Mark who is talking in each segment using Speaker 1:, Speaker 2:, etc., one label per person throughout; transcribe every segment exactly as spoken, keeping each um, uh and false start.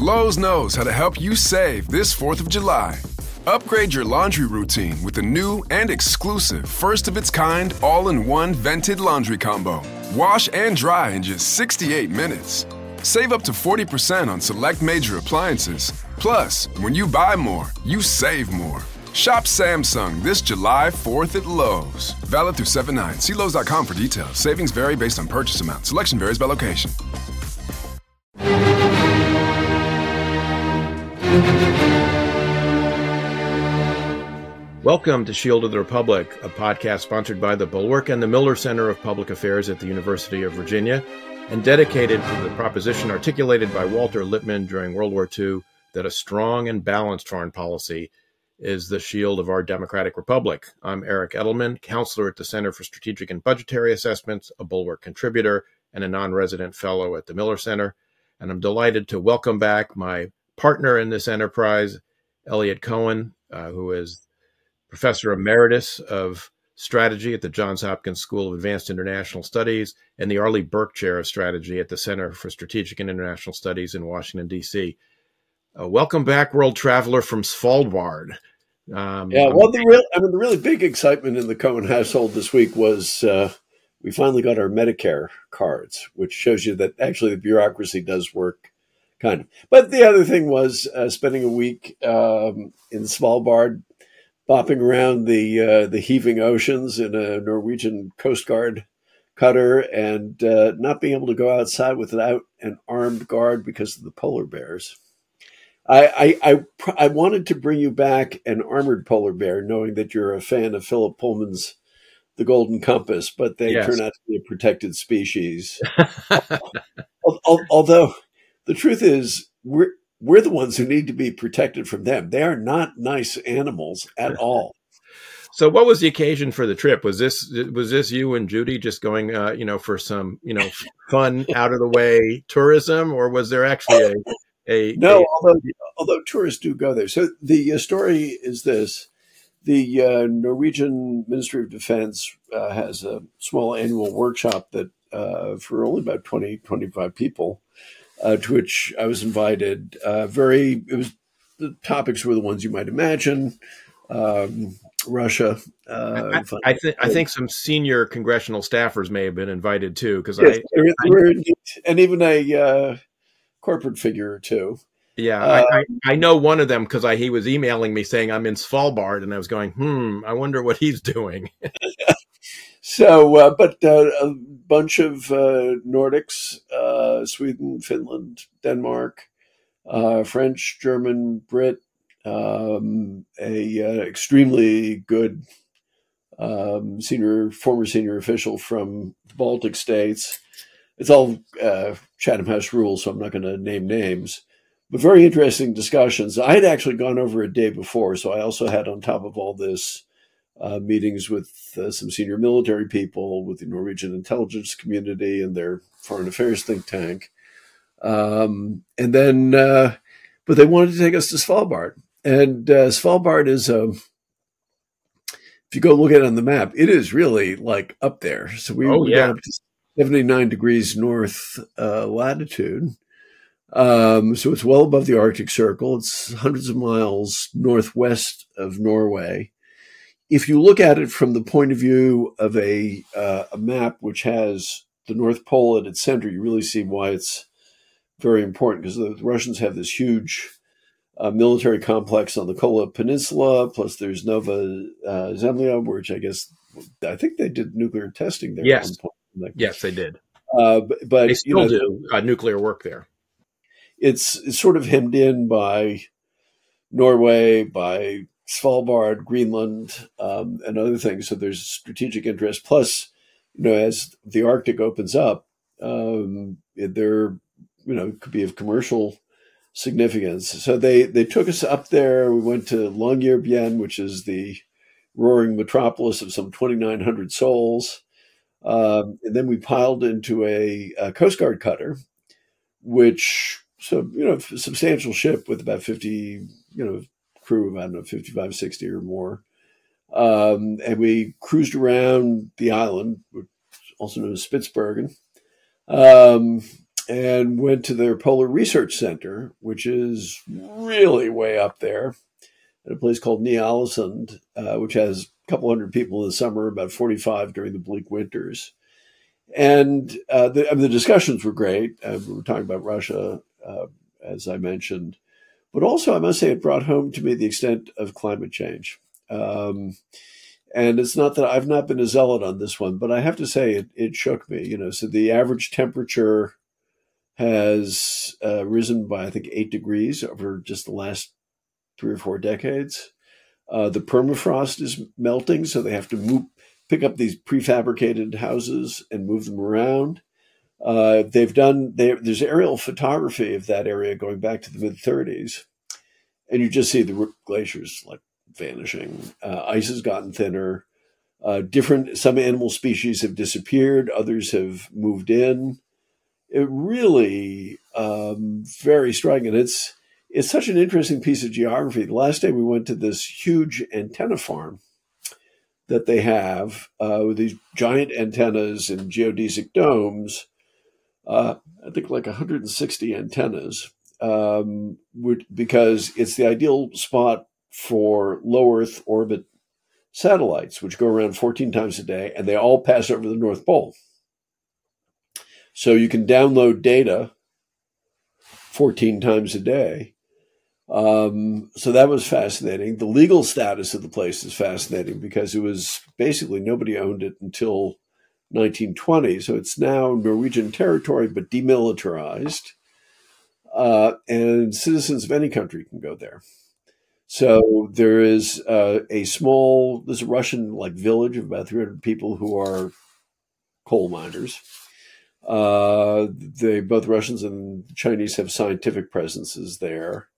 Speaker 1: Lowe's knows how to help you save this fourth of July. Upgrade your laundry routine with the new and exclusive first-of-its-kind all-in-one vented laundry combo. Wash and dry in just sixty-eight minutes. Save up to forty percent on select major appliances. Plus, when you buy more, you save more. Shop Samsung this July fourth at Lowe's. Valid through seven nine. See Lowe's dot com for details. Savings vary based on purchase amount. Selection varies by location.
Speaker 2: Welcome to Shield of the Republic, a podcast sponsored by the Bulwark and the Miller Center of Public Affairs at the University of Virginia, and dedicated to the proposition articulated by Walter Lippmann during World War Two that a strong and balanced foreign policy is the shield of our democratic republic. I'm Eric Edelman, counselor at the Center for Strategic and Budgetary Assessments, a Bulwark contributor, and a non-resident fellow at the Miller Center. And I'm delighted to welcome back my partner in this enterprise, Eliot Cohen, uh, who is Professor Emeritus of Strategy at the Johns Hopkins School of Advanced International Studies and the Arleigh Burke Chair of Strategy at the Center for Strategic and International Studies in Washington, D C. Uh, welcome back, world traveler from Svalbard. Um,
Speaker 3: yeah, well, the real, I mean, the really big excitement in the Cohen household this week was uh, we finally got our Medicare cards, which shows you that actually the bureaucracy does work, kind of. But the other thing was uh, spending a week um, in Svalbard, bopping around the uh, the heaving oceans in a Norwegian Coast Guard cutter, and uh, not being able to go outside without an armed guard because of the polar bears. I, I, I, I wanted to bring you back an armored polar bear, knowing that you're a fan of Philip Pullman's The Golden Compass, but they
Speaker 2: Yes.
Speaker 3: turn out to be a protected species. Although the truth is, we're we're the ones who need to be protected from them. They are not nice animals at all.
Speaker 2: So, what was the occasion for the trip? Was this was this you and Judy just going, uh, you know, for some, you know, fun, out of the way tourism, or was there actually a A,
Speaker 3: no,
Speaker 2: a,
Speaker 3: although although tourists do go there. So the uh, story is this: the uh, Norwegian Ministry of Defense uh, has a small annual workshop that uh, for only about twenty, twenty-five people, uh, to which I was invited. Uh, very, it was the topics were the ones you might imagine. Um, Russia. Uh,
Speaker 2: I, I think I think some senior congressional staffers may have been invited too, because
Speaker 3: yes,
Speaker 2: I,
Speaker 3: there,
Speaker 2: I
Speaker 3: were, and even a. Uh, corporate figure or two.
Speaker 2: Yeah,
Speaker 3: uh,
Speaker 2: I, I, I know one of them because I he was emailing me saying I'm in Svalbard, and I was going, hmm, I wonder what he's doing.
Speaker 3: so, uh, but uh, a bunch of uh, Nordics, uh, Sweden, Finland, Denmark, uh, French, German, Brit, um, a uh, extremely good um, senior, former senior official from the Baltic states. It's all uh, Chatham House rules, so I'm not going to name names. But very interesting discussions. I had actually gone over a day before, so I also had on top of all this uh, meetings with uh, some senior military people, with the Norwegian intelligence community and their foreign affairs think tank. Um, and then, uh, but they wanted to take us to Svalbard. And uh, Svalbard is, a, if you go look at it on the map, it is really like up there. So we
Speaker 2: oh,
Speaker 3: were
Speaker 2: yeah.
Speaker 3: down up to seventy-nine degrees north uh, latitude. Um, so it's well above the Arctic Circle. It's hundreds of miles northwest of Norway. If you look at it from the point of view of a, uh, a map which has the North Pole at its center, you really see why it's very important, because the Russians have this huge uh, military complex on the Kola Peninsula, plus there's Nova uh, Zemlya, which I guess, I think they did nuclear testing there
Speaker 2: Yes.
Speaker 3: at one point. Like,
Speaker 2: Yes, they did.
Speaker 3: Uh, but, but
Speaker 2: they still
Speaker 3: you know,
Speaker 2: do uh, nuclear work there.
Speaker 3: It's, it's sort of hemmed in by Norway, by Svalbard, Greenland, um, and other things. So there's strategic interest. Plus, you know, as the Arctic opens up, um, there, you know, could be of commercial significance. So they, they took us up there. We went to Longyearbyen, which is the roaring metropolis of some twenty-nine hundred souls. Um, and then we piled into a, a Coast Guard cutter, which, so, you know, a substantial ship with about fifty, you know, crew of, I don't know, fifty-five, sixty or more. Um, and we cruised around the island, also known as Spitsbergen. Um, and went to their Polar Research Center, which is really way up there, at a place called Ny-Ålesund, uh, which has a couple hundred people in the summer, about forty-five during the bleak winters. And uh, the, I mean, the discussions were great. Uh, we were talking about Russia, uh, as I mentioned. But also, I must say, it brought home to me the extent of climate change. Um, and it's not that I've not been a zealot on this one, but I have to say it, it shook me. You know, so the average temperature has uh, risen by, I think, eight degrees over just the last three or four decades. Uh, the permafrost is melting, so they have to move, pick up these prefabricated houses and move them around. Uh, they've done, they, there's aerial photography of that area going back to the mid thirties. And you just see the glaciers like vanishing. Uh, ice has gotten thinner. Uh, different, some animal species have disappeared. Others have moved in. It really, um, very striking. And it's, it's such an interesting piece of geography. The last day we went to this huge antenna farm that they have uh, with these giant antennas and geodesic domes. Uh, I think like one hundred sixty antennas, um, would, because it's the ideal spot for low Earth orbit satellites, which go around fourteen times a day, and they all pass over the North Pole. So you can download data fourteen times a day. Um, so that was fascinating. The legal status of the place is fascinating because it was basically nobody owned it until nineteen twenty. So it's now Norwegian territory, but demilitarized. Uh, and citizens of any country can go there. So there is uh, a small, there's a Russian like village of about three hundred people who are coal miners. Uh, they, both Russians and Chinese have scientific presences there.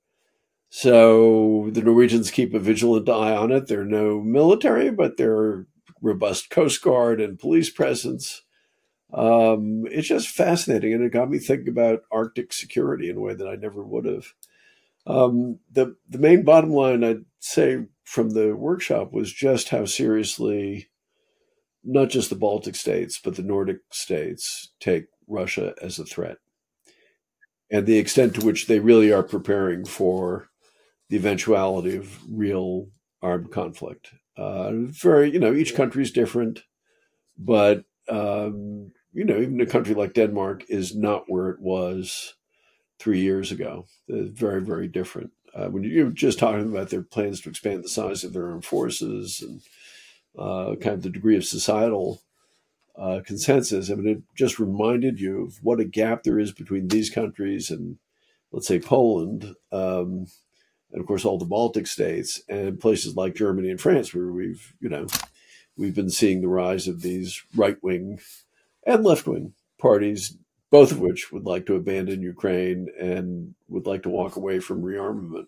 Speaker 3: So the Norwegians keep a vigilant eye on it. There are no military, but there are robust Coast Guard and police presence. Um, it's just fascinating, and it got me thinking about Arctic security in a way that I never would have. Um, the the main bottom line I'd say from the workshop was just how seriously not just the Baltic states, but the Nordic states take Russia as a threat, and the extent to which they really are preparing for the eventuality of real armed conflict. Uh, very, you know, each country is different, but, um, you know, even a country like Denmark is not where it was three years ago. It's very, very different. Uh, when you're just talking about their plans to expand the size of their armed forces and uh, kind of the degree of societal uh, consensus, I mean, it just reminded you of what a gap there is between these countries and, let's say, Poland, um, and of course all the Baltic states and places like Germany and France, where we've, you know, we've been seeing the rise of these right-wing and left-wing parties, both of which would like to abandon Ukraine and would like to walk away from rearmament.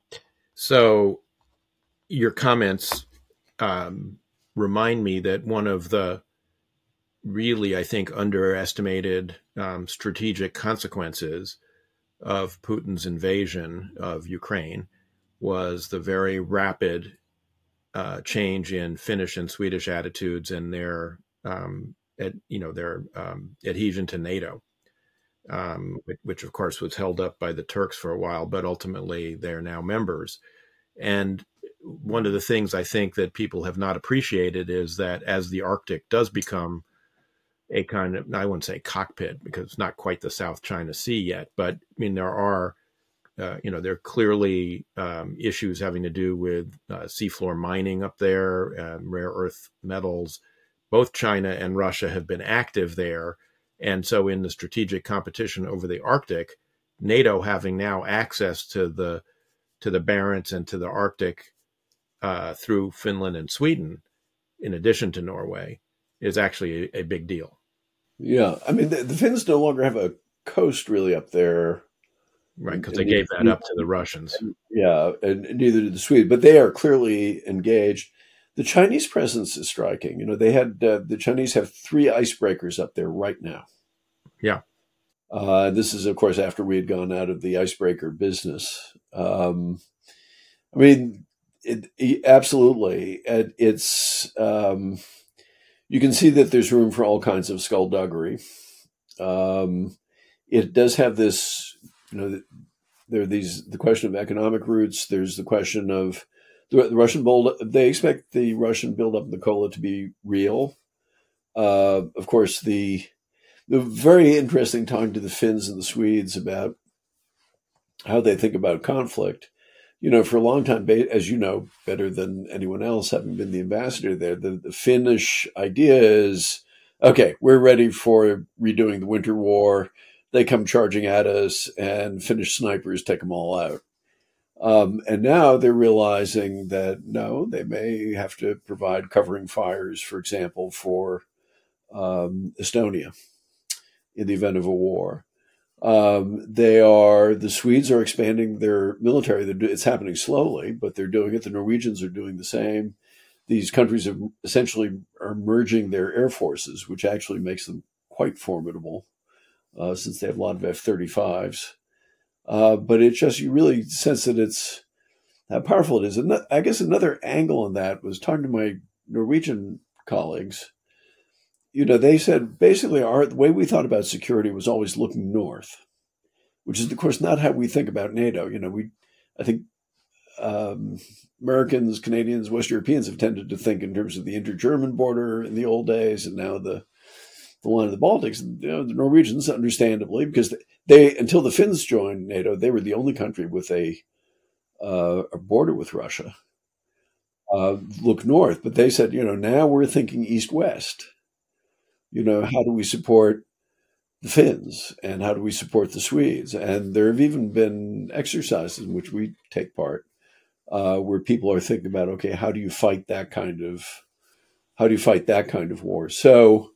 Speaker 2: So your comments um, remind me that one of the really, I think, underestimated um, strategic consequences of Putin's invasion of Ukraine was the very rapid uh, change in Finnish and Swedish attitudes and their, um, ad, you know, their um, adhesion to NATO, um, which, which of course was held up by the Turks for a while, but ultimately they're now members. And one of the things I think that people have not appreciated is that as the Arctic does become a kind of, I wouldn't say cockpit because it's not quite the South China Sea yet, but I mean, there are, uh, you know, there are clearly um, issues having to do with uh, seafloor mining up there, um, rare earth metals. Both China and Russia have been active there. And so in the strategic competition over the Arctic, NATO having now access to the, to the Barents and to the Arctic uh, through Finland and Sweden, in addition to Norway, is actually a, a big deal.
Speaker 3: Yeah, I mean, the, the Finns no longer have a coast really up there.
Speaker 2: Right, because they gave that up to the Russians.
Speaker 3: Yeah, and neither did the Swedes, but they are clearly engaged. The Chinese presence is striking. You know, they had, uh, the Chinese have three icebreakers up there right now.
Speaker 2: Yeah.
Speaker 3: Uh, this is, of course, after we had gone out of the icebreaker business. Um, I mean, it, it, absolutely. It, it's... Um, You can see that there's room for all kinds of skullduggery. Um, it does have this, you know, there are these, the question of economic roots. There's the question of the, the Russian build. They expect the Russian buildup in the Kola to be real. Uh, of course, the the very interesting talking to the Finns and the Swedes about how they think about conflict. You know, for a long time, as you know better than anyone else, having been the ambassador there, the, the Finnish idea is, okay, we're ready for redoing the Winter War. They come charging at us, and Finnish snipers take them all out. Um, and now they're realizing that, no, they may have to provide covering fires, for example, for um, Estonia in the event of a war. Um, they are, the Swedes are expanding their military. They're, it's happening slowly, but they're doing it. The Norwegians are doing the same. These countries are essentially are merging their air forces, which actually makes them quite formidable, uh, since they have a lot of F thirty-fives. Uh, but it just, you really sense that it's, how powerful it is. And I guess another angle on that was talking to my Norwegian colleagues. You know, they said basically our the way we thought about security was always looking north, which is, of course, not how we think about NATO. You know, we, I think um, Americans, Canadians, West Europeans have tended to think in terms of the inter-German border in the old days, and now the the line of the Baltics. You know, the Norwegians, understandably, because they, until the Finns joined NATO, they were the only country with a uh, a border with Russia. Uh, look north, but they said, you know, now we're thinking east-west. You know, how do we support the Finns and how do we support the Swedes? And there have even been exercises in which we take part uh, where people are thinking about, okay, how do you fight that kind of, how do you fight that kind of war? So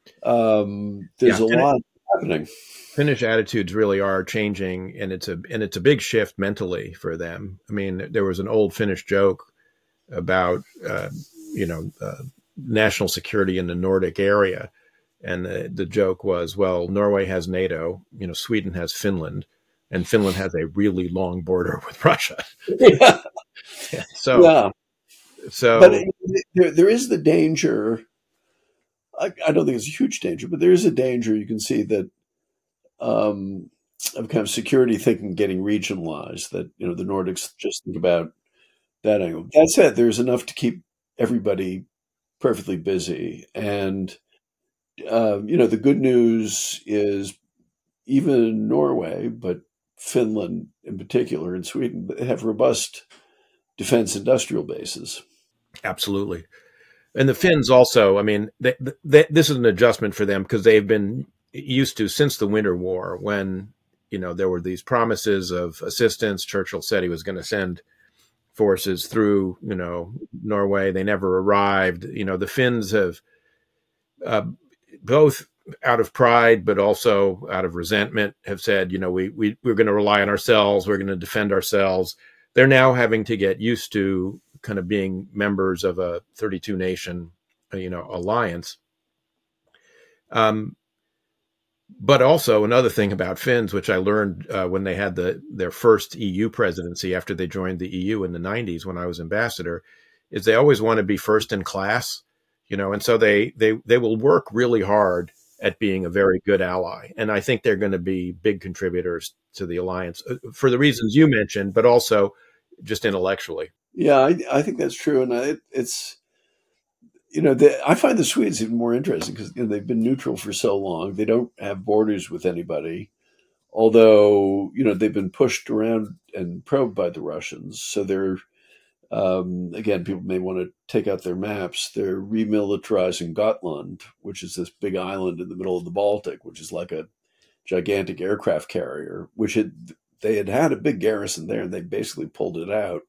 Speaker 3: um, there's yeah, a lot happening.
Speaker 2: Finnish attitudes really are changing, and it's a and it's a big shift mentally for them. I mean, there was an old Finnish joke about uh, you know uh, national security in the Nordic area. And the, the joke was, well, Norway has NATO, you know, Sweden has Finland, and Finland has a really long border with Russia.
Speaker 3: Yeah.
Speaker 2: yeah. So,
Speaker 3: yeah.
Speaker 2: so,
Speaker 3: but there, there is the danger. I, I don't think it's a huge danger, but there is a danger. You can see that um, of kind of security thinking getting regionalized. That, you know, the Nordics just think about that angle. That said, there's enough to keep everybody perfectly busy. And Uh, you know, the good news is even Norway, but Finland in particular, and Sweden, have robust defense industrial bases.
Speaker 2: Absolutely. And the Finns also, I mean, they, they, this is an adjustment for them because they've been used to, since the Winter War, when, you know, there were these promises of assistance. Churchill said he was going to send forces through, you know, Norway. They never arrived. You know, the Finns have uh, both out of pride, but also out of resentment, have said, you know, we, we, we're going to rely on ourselves. We're going to defend ourselves. They're now having to get used to kind of being members of a thirty-two nation, you know, alliance. Um, but also another thing about Finns, which I learned uh, when they had the their first E U presidency after they joined the E U in the nineties when I was ambassador, is they always want to be first in class. You know, and so they they they will work really hard at being a very good ally. And I think they're going to be big contributors to the alliance for the reasons you mentioned, but also just intellectually.
Speaker 3: Yeah, I, I think that's true. And I, it's, you know, the, I find the Swedes even more interesting because, you know, they've been neutral for so long. They don't have borders with anybody, although, you know, they've been pushed around and probed by the Russians. So they're, Um, again, people may want to take out their maps. They're remilitarizing Gotland, which is this big island in the middle of the Baltic, which is like a gigantic aircraft carrier, which had, they had had a big garrison there, and they basically pulled it out.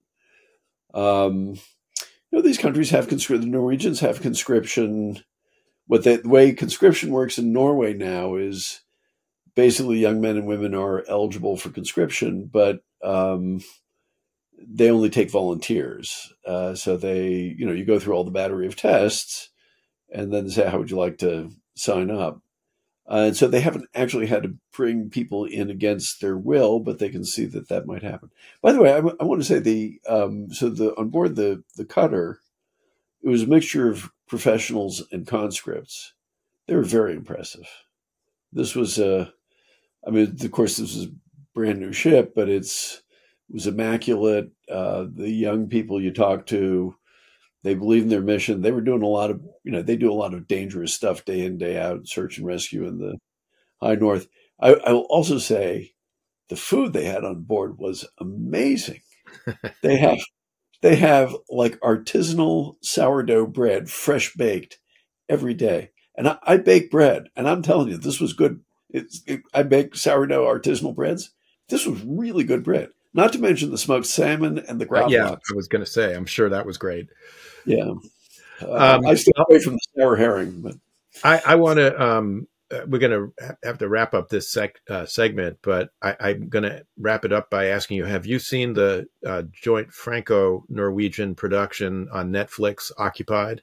Speaker 3: Um, you know, these countries have conscription. The Norwegians have conscription. What they, the way conscription works in Norway now is basically young men and women are eligible for conscription, but um, they only take volunteers. Uh, so they, you know, you go through all the battery of tests and then say, how would you like to sign up? Uh, and so they haven't actually had to bring people in against their will, but they can see that that might happen. By the way, I, I want to say the, um, so the, on board the, the cutter, it was a mixture of professionals and conscripts. They were very impressive. This was a, I mean, of course, this is a brand new ship, but it's it was immaculate. Uh, the young people you talk to, they believe in their mission. They were doing a lot of, you know, they do a lot of dangerous stuff day in, day out, search and rescue in the high north. I, I will also say the food they had on board was amazing. They have they have like artisanal sourdough bread, fresh baked every day. And I, I bake bread, and I'm telling you, this was good. It's, it, I bake sourdough artisanal breads. This was really good bread. Not to mention the smoked salmon and the
Speaker 2: Uh, yeah,
Speaker 3: gravlax.
Speaker 2: I was going to say, I'm sure that was great.
Speaker 3: Yeah, uh,
Speaker 2: Um,
Speaker 3: I stay away from the sour herring, but
Speaker 2: I, I want to. Um, uh, we're going to have to wrap up this sec, uh, segment, but I, I'm going to wrap it up by asking you: have you seen the uh, joint Franco-Norwegian production on Netflix, Occupied?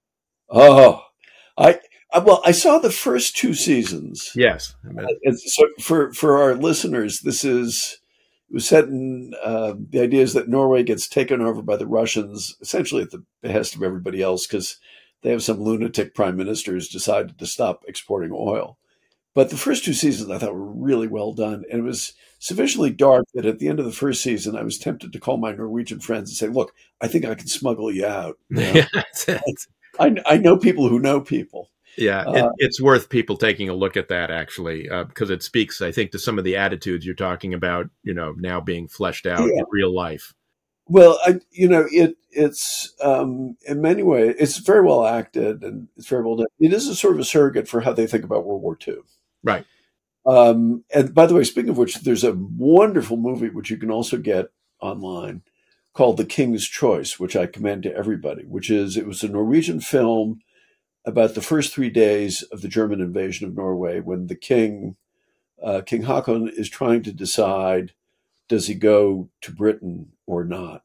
Speaker 3: oh, I, I well, I saw the first two seasons.
Speaker 2: Yes.
Speaker 3: Uh, it's- so for for our listeners, this is it was set in uh, the idea is that Norway gets taken over by the Russians, essentially at the behest of everybody else, because they have some lunatic prime minister who's decided to stop exporting oil. But the first two seasons I thought were really well done, and it was sufficiently dark that at the end of the first season, I was tempted to call my Norwegian friends and say, "Look, I think I can smuggle you out. You know?
Speaker 2: Yeah, that's it.
Speaker 3: I, I know people who know people."
Speaker 2: Yeah, it,
Speaker 3: Uh,
Speaker 2: it's worth people taking a look at that actually, uh, because it speaks, I think, to some of the attitudes you're talking about, you know, now being fleshed out
Speaker 3: yeah.
Speaker 2: in real life.
Speaker 3: Well, I, you know, it it's um, in many ways it's very well acted and it's very well done. It is a sort of a surrogate for how they think about World War Two.
Speaker 2: Right.
Speaker 3: Um, and by the way, speaking of which, there's a wonderful movie which you can also get online called The King's Choice, which I commend to everybody. Which is it was a Norwegian film about the first three days of the German invasion of Norway when the king, uh, King Haakon, is trying to decide does he go to Britain or not.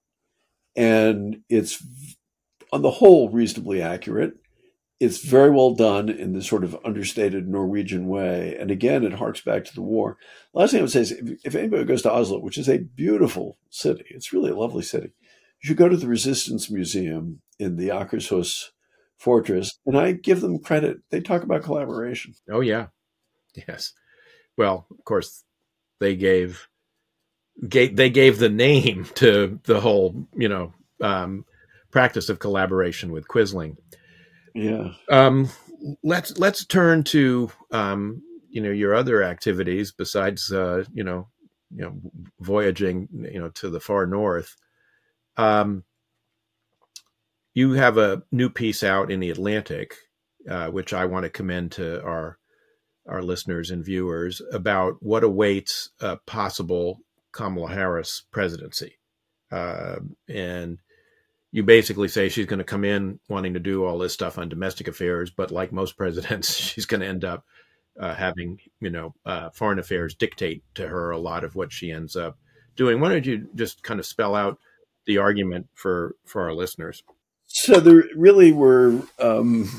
Speaker 3: And it's on the whole reasonably accurate. It's very well done in this sort of understated Norwegian way. And again, it harks back to the war. Last thing I would say is if, if anybody goes to Oslo, which is a beautiful city, it's really a lovely city, you should go to the Resistance Museum in the Akershus Fortress. And I give them credit. They talk about collaboration.
Speaker 2: Oh, yeah. Yes. Well, of course, they gave, gave they gave the name to the whole, you know, um, practice of collaboration with Quisling.
Speaker 3: Yeah.
Speaker 2: Um, let's let's turn to um, you know your other activities besides uh, you know you know voyaging you know to the far north. Um, you have a new piece out in the Atlantic, uh, which I want to commend to our our listeners and viewers about what awaits a possible Kamala Harris presidency, uh, and you basically say she's going to come in wanting to do all this stuff on domestic affairs, but like most presidents, she's going to end up uh, having, you know, uh, foreign affairs dictate to her a lot of what she ends up doing. Why don't you just kind of spell out the argument for, for our listeners?
Speaker 3: So there really were um,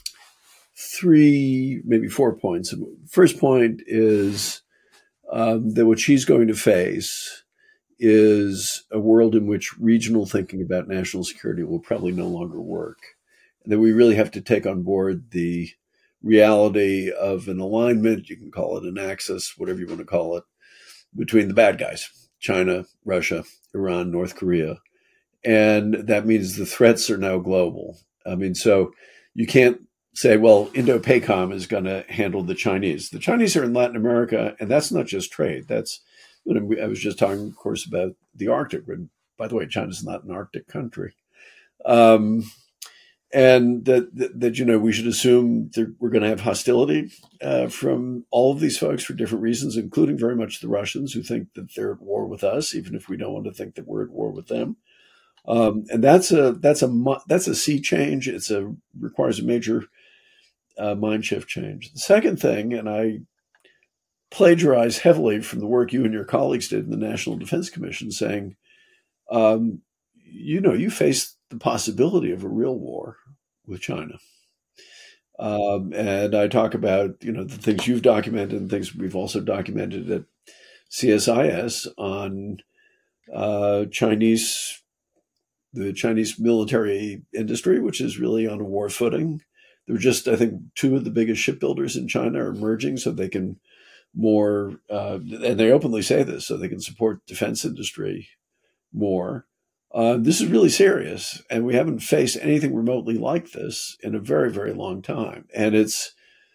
Speaker 3: three, maybe four points. First point is um, that what she's going to face is a world in which regional thinking about national security will probably no longer work. And that we really have to take on board the reality of an alignment, you can call it an axis, whatever you want to call it, between the bad guys, China, Russia, Iran, North Korea. And that means the threats are now global. I mean, so you can't say, well, Indo-PACOM is going to handle the Chinese. The Chinese are in Latin America, and that's not just trade. That's I was just talking, of course, about the Arctic. And by the way, China's not an Arctic country. Um, and that, that, that, you know, we should assume that we're going to have hostility uh, from all of these folks for different reasons, including very much the Russians who think that they're at war with us, even if we don't want to think that we're at war with them. Um, and that's a that's a that's a sea change. It's a requires a major uh, mind shift change. The second thing, and I plagiarize heavily from the work you and your colleagues did in the National Defense Commission, saying, um, you know, you face the possibility of a real war with China. Um, and I talk about, you know, the things you've documented and things we've also documented at C S I S on uh, Chinese, the Chinese military industry, which is really on a war footing. They're just, I think, two of the biggest shipbuilders in China are emerging so they can more, uh, and they openly say this, so they can support defense industry more. Uh, this is really serious, and we haven't faced anything remotely like this in a very, very long time. And it's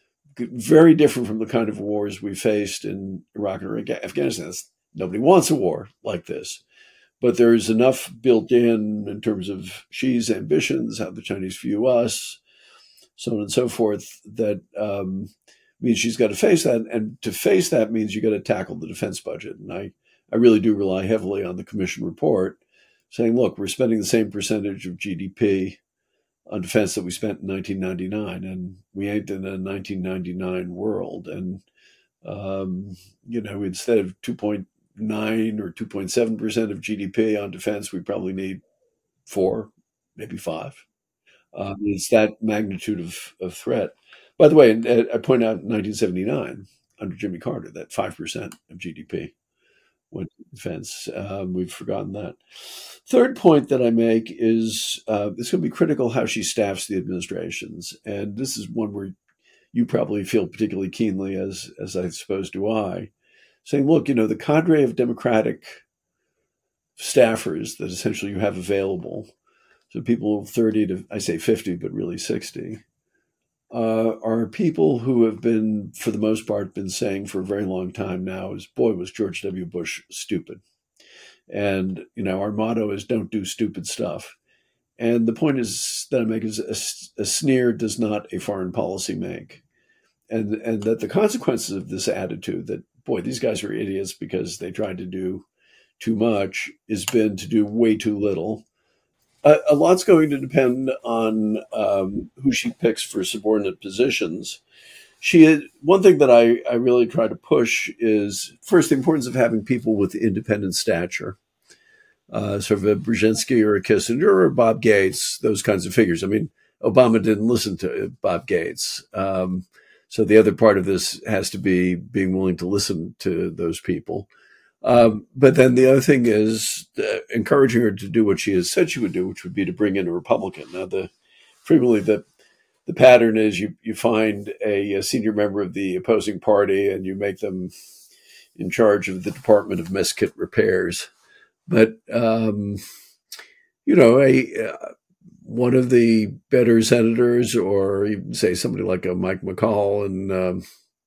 Speaker 3: very different from the kind of wars we faced in Iraq and Afghanistan. Nobody wants a war like this, but there's enough built in in terms of Xi's ambitions, how the Chinese view us, so on and so forth, that um, means she's got to face that. And to face that means you got to tackle the defense budget. And I, I really do rely heavily on the commission report saying, look, we're spending the same percentage of G D P on defense that we spent in nineteen ninety-nine, and we ain't in a nineteen ninety-nine world. And, um, you know, instead of two point nine or two point seven percent of G D P on defense, we probably need four, maybe five. Um, it's that magnitude of, of threat. By the way, I point out in nineteen seventy-nine, under Jimmy Carter, that five percent of G D P went to defense. Um, we've forgotten that. Third point that I make is uh, it's going to be critical how she staffs the administrations. And this is one where you probably feel particularly keenly, as, as I suppose do I, saying, look, you know, the cadre of Democratic staffers that essentially you have available, so people thirty to, I say fifty, but really sixty, Uh, are people who have been, for the most part, been saying for a very long time now is, boy, was George W. Bush stupid. And, you know, our motto is don't do stupid stuff. And the point is that I make is a, a sneer does not a foreign policy make. And, and that the consequences of this attitude that, boy, these guys are idiots because they tried to do too much has been to do way too little. Uh, a lot's going to depend on um, who she picks for subordinate positions. She had, one thing that I, I really try to push is, first, the importance of having people with independent stature, uh, sort of a Brzezinski or a Kissinger or a Bob Gates, those kinds of figures. I mean, Obama didn't listen to Bob Gates. Um, so the other part of this has to be being willing to listen to those people. Um, but then the other thing is uh, encouraging her to do what she has said she would do, which would be to bring in a Republican. Now, the frequently the the pattern is you you find a, a senior member of the opposing party and you make them in charge of the Department of Mess Kit Repairs. But um, you know, a uh, one of the better senators, or even say somebody like a Mike McCall in um,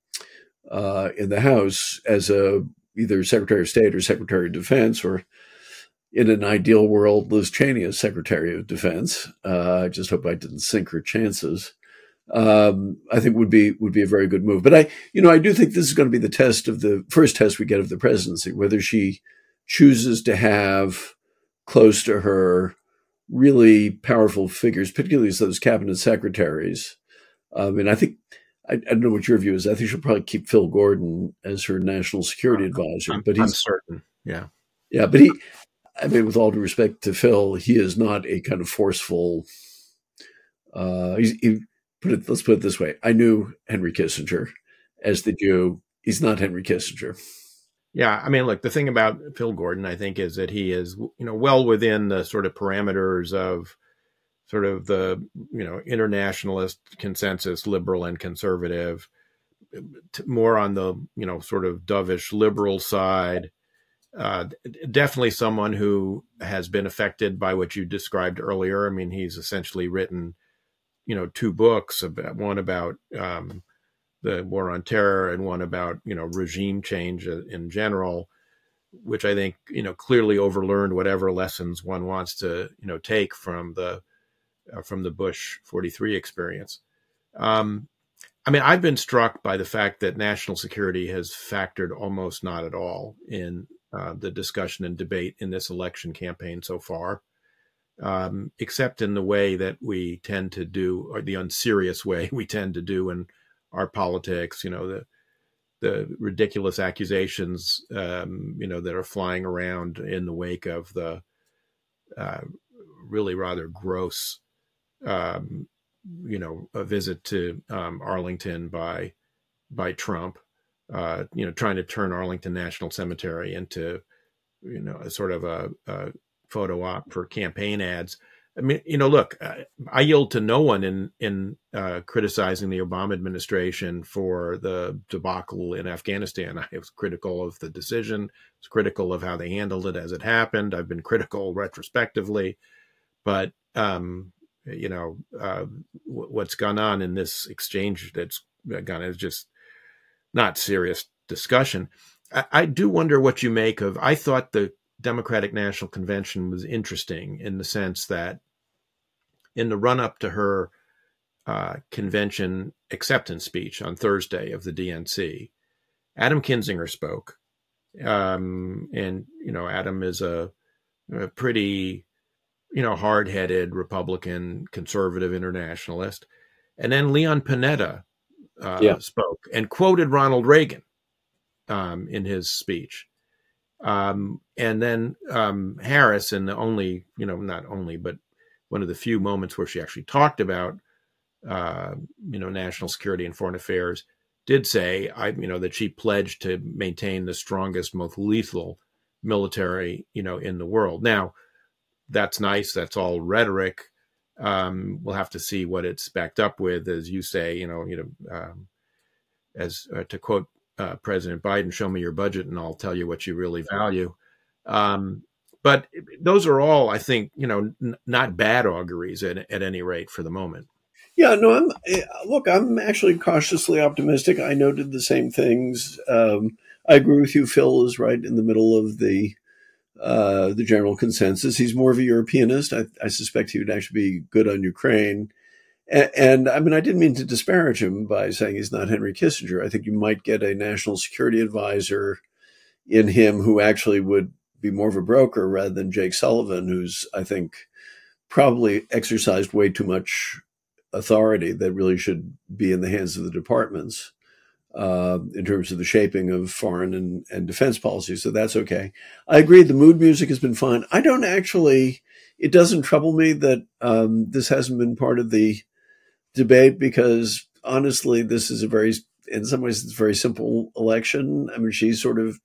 Speaker 3: uh, in the House as a either Secretary of State or Secretary of Defense, or in an ideal world, Liz Cheney as Secretary of Defense. Uh, I just hope I didn't sink her chances. Um, I think would be would be a very good move. But I, you know, I do think this is going to be the test of the first test we get of the presidency, whether she chooses to have close to her really powerful figures, particularly as those cabinet secretaries. Um, and I think. I, I don't know what your view is. I think she'll probably keep Phil Gordon as her national security advisor.
Speaker 2: I'm,
Speaker 3: but he's
Speaker 2: I'm certain. Yeah.
Speaker 3: Yeah. But he, I mean, with all due respect to Phil, he is not a kind of forceful, uh, he's, he put it, let's put it this way. I knew Henry Kissinger, as did you. He's not Henry Kissinger.
Speaker 2: Yeah. I mean, look, the thing about Phil Gordon, I think, is that he is, you know, well within the sort of parameters of sort of the, you know, internationalist consensus, liberal and conservative, more on the, you know, sort of dovish liberal side. Uh, definitely someone who has been affected by what you described earlier. I mean, he's essentially written, you know, two books, about one about um, the war on terror and one about, you know, regime change in general, which I think, you know, clearly overlearned whatever lessons one wants to, you know, take from the Uh, from the Bush forty-three experience. Um, I mean, I've been struck by the fact that national security has factored almost not at all in uh, the discussion and debate in this election campaign so far, um, except in the way that we tend to do, or the unserious way we tend to do in our politics, you know, the the ridiculous accusations, um, you know, that are flying around in the wake of the uh, really rather gross Um, you know, a visit to um, Arlington by by Trump, uh, you know, trying to turn Arlington National Cemetery into, you know, a sort of a, a photo op for campaign ads. I mean, you know, look, I, I yield to no one in in uh, criticizing the Obama administration for the debacle in Afghanistan. I was critical of the decision. I was critical of how they handled it as it happened. I've been critical retrospectively, but um, you know, uh, w- what's gone on in this exchange that's gone is just not serious discussion. I, I do wonder what you make of. I thought the Democratic National Convention was interesting in the sense that in the run up to her uh, convention acceptance speech on Thursday of the D N C, Adam Kinzinger spoke. Um, and, you know, Adam is a, a pretty, you know, hard headed Republican conservative internationalist. And then Leon Panetta uh,
Speaker 3: Yeah.
Speaker 2: spoke and quoted Ronald Reagan um, in his speech. Um, and then um, Harris, and the only, you know, not only, but one of the few moments where she actually talked about, uh, you know, national security and foreign affairs, did say, I, you know, that she pledged to maintain the strongest, most lethal military, you know, in the world. Now, that's nice. That's all rhetoric. Um, we'll have to see what it's backed up with, as you say, you know, you know, um, as uh, to quote uh, President Biden, "Show me your budget, and I'll tell you what you really value." Um, But those are all, I think, you know, n- not bad auguries at, at any rate for the moment.
Speaker 3: Yeah, no, I'm look, I'm actually cautiously optimistic. I noted the same things. Um, I agree with you. Phil is right in the middle of the uh, the general consensus. He's more of a Europeanist. I, I suspect he would actually be good on Ukraine. And, and I mean, I didn't mean to disparage him by saying he's not Henry Kissinger. I think you might get a national security advisor in him who actually would be more of a broker rather than Jake Sullivan, who's, I think, probably exercised way too much authority that really should be in the hands of the departments uh, in terms of the shaping of foreign and, and defense policy. So that's okay. I agree. The mood music has been fine. I don't actually, it doesn't trouble me that um, this hasn't been part of the debate because honestly, this is a very, in some ways, it's a very simple election. I mean, she's sort of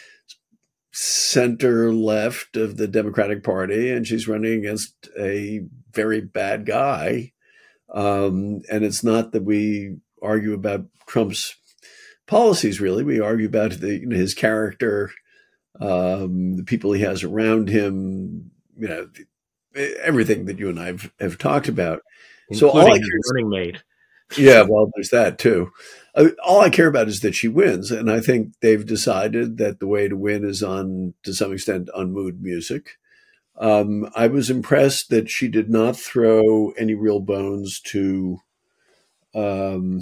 Speaker 3: center left of the Democratic Party, and she's running against a very bad guy. Um, and it's not that we argue about Trump's policies, really. We argue about the, you know, his character, um, the people he has around him, you know, everything that you and I have, have talked about.
Speaker 2: Including
Speaker 3: so all I
Speaker 2: his running mate.
Speaker 3: Yeah, well, there's that too. Uh, all I care about is that she wins. And I think they've decided that the way to win is on, to some extent, on mood music. Um, I was impressed that she did not throw any real bones to um,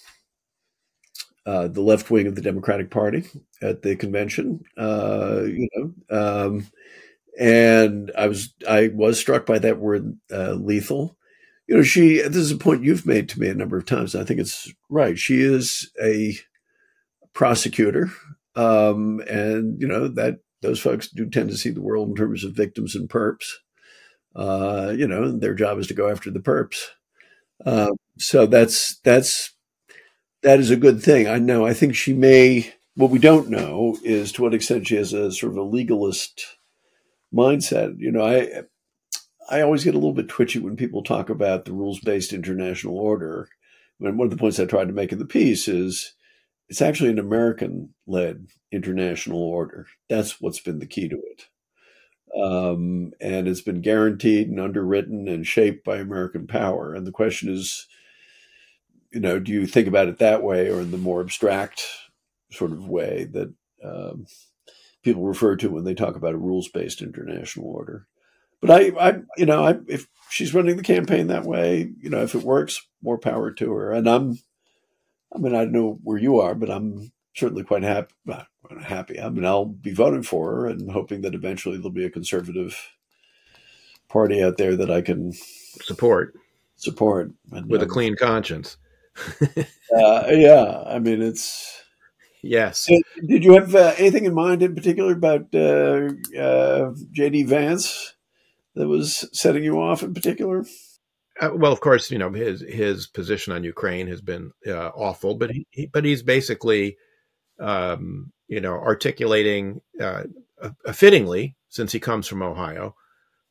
Speaker 3: uh, the left wing of the Democratic Party at the convention. Uh, you know, um, and I was I was struck by that word uh, lethal. You know, she. This is a point you've made to me a number of times. And I think it's right. She is a prosecutor, um, and you know that those folks do tend to see the world in terms of victims and perps. Uh, you know, their job is to go after the perps. Uh, so that's that's that is a good thing. I know. I think she may. What we don't know is to what extent she has a sort of a legalist mindset. You know, I I always get a little bit twitchy when people talk about the rules-based international order. When one of the points I tried to make in the piece is it's actually an American-led international order. That's what's been the key to it. Um, and it's been guaranteed and underwritten and shaped by American power. And the question is, you know, do you think about it that way or in the more abstract sort of way that um, people refer to when they talk about a rules-based international order? But I, I, you know, I, if she's running the campaign that way, you know, if it works, more power to her. And I'm, I mean, I don't know where you are, but I'm certainly quite happy. Well, happy. I mean, I'll be voting for her and hoping that eventually there'll be a conservative party out there that I can
Speaker 2: support,
Speaker 3: support and,
Speaker 2: with
Speaker 3: um,
Speaker 2: a clean conscience.
Speaker 3: uh, yeah, I mean, it's
Speaker 2: yes.
Speaker 3: So did you have uh, anything in mind in particular about uh, uh, J D Vance that was setting you off in particular?
Speaker 2: Uh, well, of course, you know, his his position on Ukraine has been uh, awful, but he, he but he's basically, um, you know, articulating uh, uh, fittingly, since he comes from Ohio,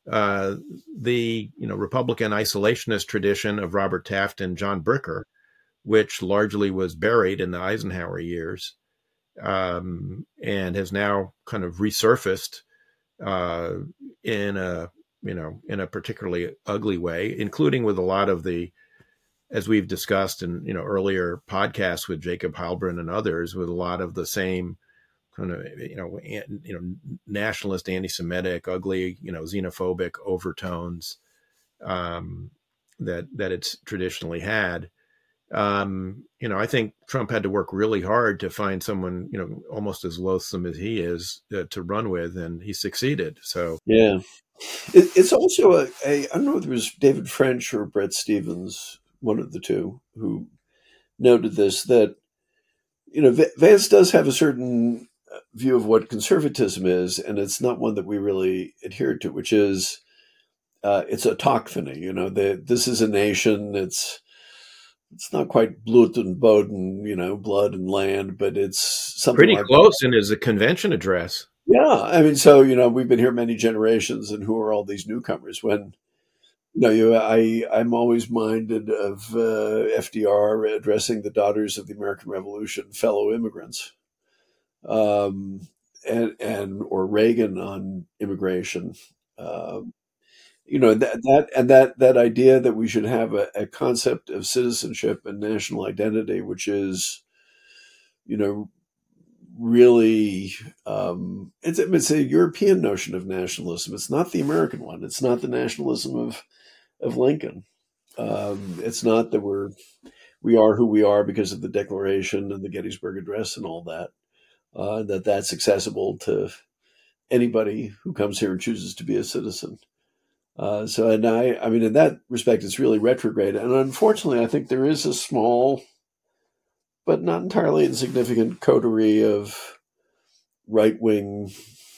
Speaker 2: uh, the you know Republican isolationist tradition of Robert Taft and John Bricker, which largely was buried in the Eisenhower years, um, and has now kind of resurfaced uh, in a you know in a particularly ugly way, including with a lot of the, as we've discussed in you know earlier podcasts with Jacob Heilbrunn and others, with a lot of the same kind of you know an, you know nationalist, anti-Semitic, ugly, you know xenophobic overtones um, that that it's traditionally had. Um, you know, I think Trump had to work really hard to find someone, you know, almost as loathsome as he is uh, to run with, and he succeeded. So,
Speaker 3: yeah, it, it's also a, a, I don't know if it was David French or Bret Stephens, one of the two, who noted this, that, you know, Vance does have a certain view of what conservatism is, and it's not one that we really adhere to, which is, uh, it's autochthony. You know, the, this is a nation, it's, It's not quite Blut and Boden, you know, blood and land, but it's something
Speaker 2: pretty
Speaker 3: like
Speaker 2: close in his convention address.
Speaker 3: Yeah, I mean, so you know, we've been here many generations, and who are all these newcomers? When you know, you, I, I'm always minded of uh, F D R addressing the daughters of the American Revolution, fellow immigrants, um, and and or Reagan on immigration. Um, you know that that and that that idea that we should have a, a concept of citizenship and national identity, which is, you know, really um, it's it's a European notion of nationalism. It's not the American one. It's not the nationalism of of Lincoln. Um, it's not that we're we are who we are because of the Declaration and the Gettysburg Address and all that. Uh, that that's accessible to anybody who comes here and chooses to be a citizen. Uh, so, and I, I mean, in that respect, it's really retrograde. And unfortunately, I think there is a small, but not entirely insignificant coterie of right-wing,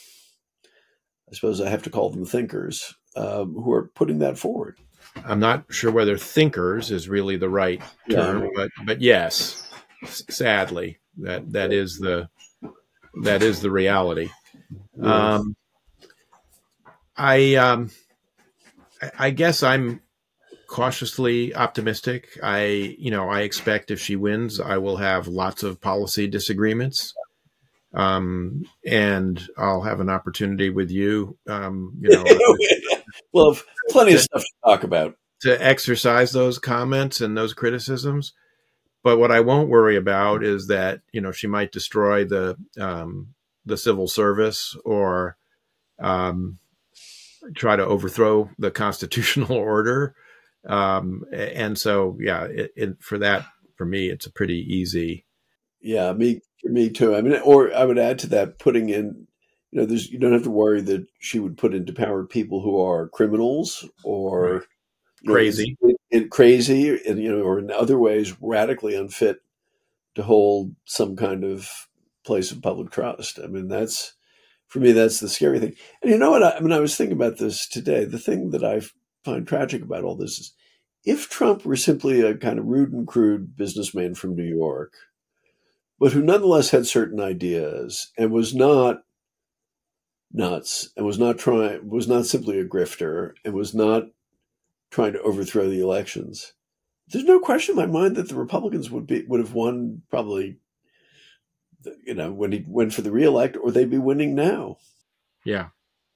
Speaker 3: I suppose I have to call them thinkers, um, who are putting that forward.
Speaker 2: I'm not sure whether thinkers is really the right term, yeah. but but yes, sadly, that that is the that is the reality. Yeah. Um, I. Um, I guess I'm cautiously optimistic. I, you know, I expect if she wins, I will have lots of policy disagreements, um, and I'll have an opportunity with you, um, you know,
Speaker 3: well, plenty to, of stuff to talk about,
Speaker 2: to exercise those comments and those criticisms. But what I won't worry about is that, you know, she might destroy the um, the civil service or um, try to overthrow the constitutional order. Um, and so, yeah, it, it, for that, for me, it's a pretty easy.
Speaker 3: Yeah, me, me too. I mean, or I would add to that, putting in, you know, there's, you don't have to worry that she would put into power people who are criminals or
Speaker 2: right. crazy,
Speaker 3: you know, it, it, crazy, and, you know, or in other ways, radically unfit to hold some kind of place of public trust. I mean, that's, for me, that's the scary thing. And you know what? I, I mean, I was thinking about this today. The thing that I find tragic about all this is if Trump were simply a kind of rude and crude businessman from New York, but who nonetheless had certain ideas and was not nuts and was not trying, was not simply a grifter and was not trying to overthrow the elections, there's no question in my mind that the Republicans would be, would have won probably, you know, when he went for the reelect, or they'd be winning now.
Speaker 2: Yeah.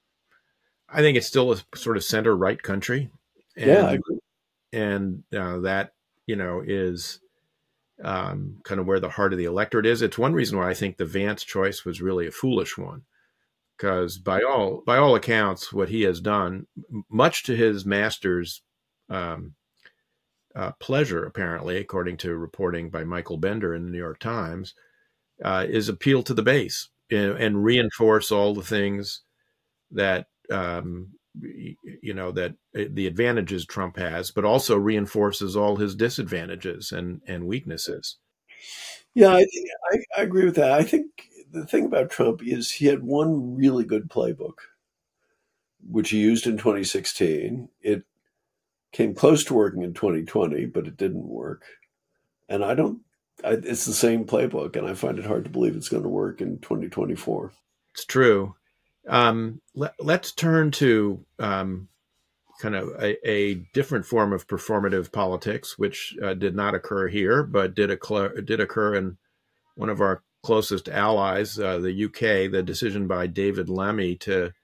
Speaker 2: I think it's still a sort of center right country. And,
Speaker 3: yeah. I agree.
Speaker 2: And uh, that, you know, is um, kind of where the heart of the electorate is. It's one reason why I think the Vance choice was really a foolish one, because by all, by all accounts, what he has done, much to his master's um, uh, pleasure, apparently, according to reporting by Michael Bender in the New York Times, Uh, is appeal to the base and, and reinforce all the things that, um, you know, that the advantages Trump has, but also reinforces all his disadvantages and, and weaknesses.
Speaker 3: Yeah, I, think, I, I agree with that. I think the thing about Trump is he had one really good playbook, which he used in twenty sixteen. It came close to working in twenty twenty, but it didn't work. And I don't, I, it's the same playbook, and I find it hard to believe it's going to work in twenty twenty-four.
Speaker 2: It's true. Um, let, let's turn to um, kind of a, a different form of performative politics, which uh, did not occur here, but did occur, did occur in one of our closest allies, uh, the U K, the decision by David Lammy to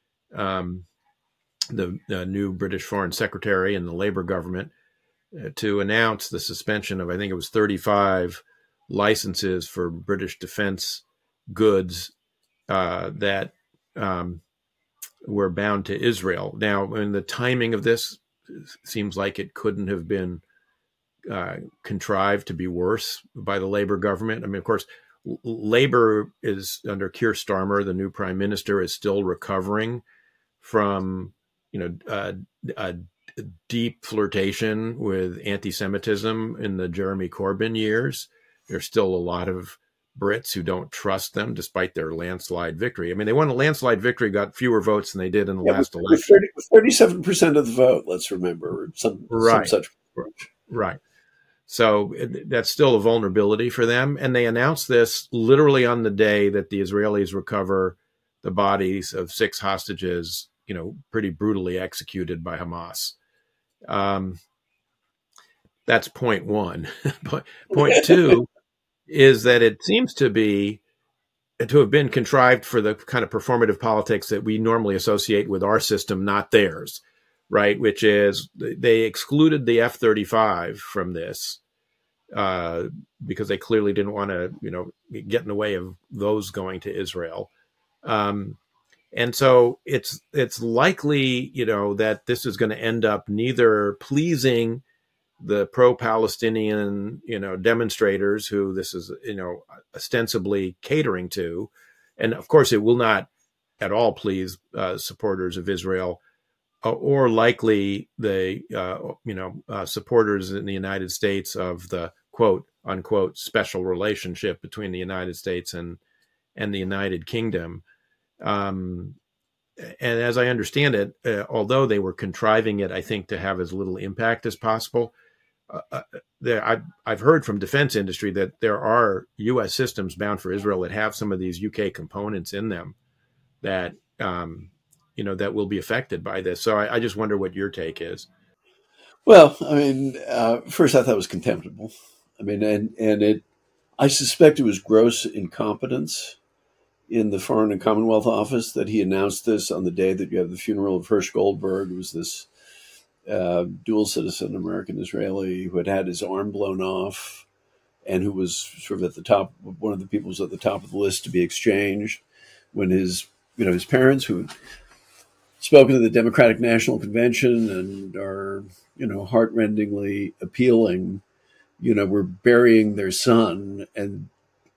Speaker 2: um, the, the new British Foreign Secretary in the Labour government uh, to announce the suspension of, I think it was thirty-five licenses for British defense goods uh, that um, were bound to Israel. Now, and the timing of this seems like it couldn't have been uh, contrived to be worse by the Labour government. I mean, of course, Labour is under Keir Starmer, the new prime minister, is still recovering from, you know, uh, a deep flirtation with anti-Semitism in the Jeremy Corbyn years. There's still a lot of Brits who don't trust them despite their landslide victory. I mean, they won a landslide victory, got fewer votes than they did in the
Speaker 3: yeah,
Speaker 2: last
Speaker 3: with,
Speaker 2: election.
Speaker 3: With thirty-seven percent of the vote, let's remember, some,
Speaker 2: right.
Speaker 3: some such.
Speaker 2: Right. So that's still a vulnerability for them. And they announced this literally on the day that the Israelis recover the bodies of six hostages, you know, pretty brutally executed by Hamas. Um, that's point one. Point two is that it seems to be to have been contrived for the kind of performative politics that we normally associate with our system, not theirs, right? Which is they excluded the F thirty-five from this uh, because they clearly didn't want to, you know, get in the way of those going to Israel. Um, and so it's it's likely, you know, that this is going to end up neither pleasing the pro-Palestinian, you know, demonstrators who this is, you know, ostensibly catering to. And of course, it will not at all please uh, supporters of Israel uh, or likely the, uh, you know, uh, supporters in the United States of the quote unquote special relationship between the United States and, and the United Kingdom. Um, and as I understand it, uh, although they were contriving it, I think, to have as little impact as possible, Uh, there, I've, I've heard from defense industry that there are U S systems bound for Israel that have some of these U K components in them that, um, you know, that will be affected by this. So I, I just wonder what your take is.
Speaker 3: Well, I mean, uh, first I thought it was contemptible. I mean, and, and it, I suspect it was gross incompetence in the Foreign and Commonwealth Office that he announced this on the day that you have the funeral of Hersh Goldberg. It was this Uh, dual citizen, American Israeli, who had had his arm blown off and who was sort of at the top, one of the people who was at the top of the list to be exchanged when his, you know, his parents, who had spoken to the Democratic National Convention and are, you know, heartrendingly appealing, you know, were burying their son. And,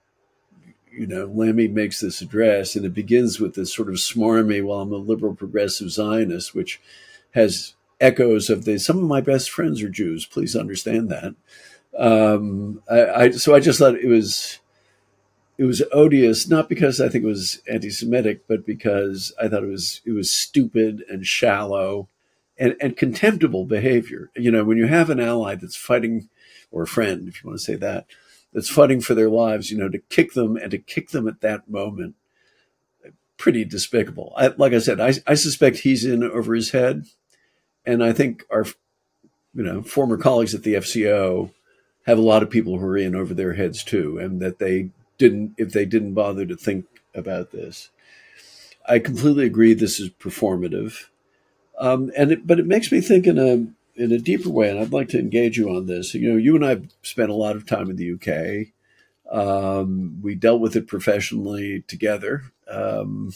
Speaker 3: you know, Lammy makes this address and it begins with this sort of smarmy, well, I'm a liberal progressive Zionist, which has echoes of the, some of my best friends are Jews. Please understand that. Um, I, I, so I just thought it was, it was odious, not because I think it was anti-Semitic, but because I thought it was, it was stupid and shallow and, and contemptible behavior. You know, when you have an ally that's fighting, or a friend, if you want to say that, that's fighting for their lives, you know, to kick them and to kick them at that moment, pretty despicable. I, like I said, I, I suspect he's in over his head. And I think our, you know, former colleagues at the F C O have a lot of people who are in over their heads too, and that they didn't, if they didn't bother to think about this. I completely agree this is performative, um, and it, but it makes me think in a in a deeper way, and I'd like to engage you on this. You know, you and I have spent a lot of time in the U K. Um, we dealt with it professionally together, um,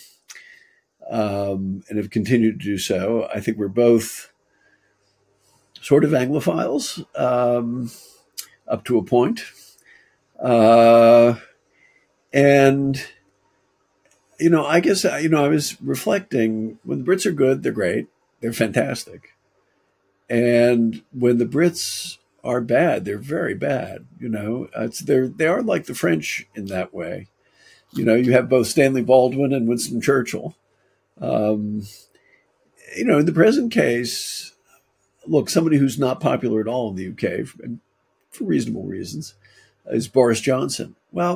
Speaker 3: um, and have continued to do so. I think we're both sort of Anglophiles, um, up to a point. Uh, and, you know, I guess, you know, I was reflecting, when the Brits are good, they're great. They're fantastic. And when the Brits are bad, they're very bad. You know, it's, they're, they are like the French in that way. You know, you have both Stanley Baldwin and Winston Churchill. Um, you know, in the present case, look, somebody who's not popular at all in the U K, for, for reasonable reasons, is Boris Johnson. Well,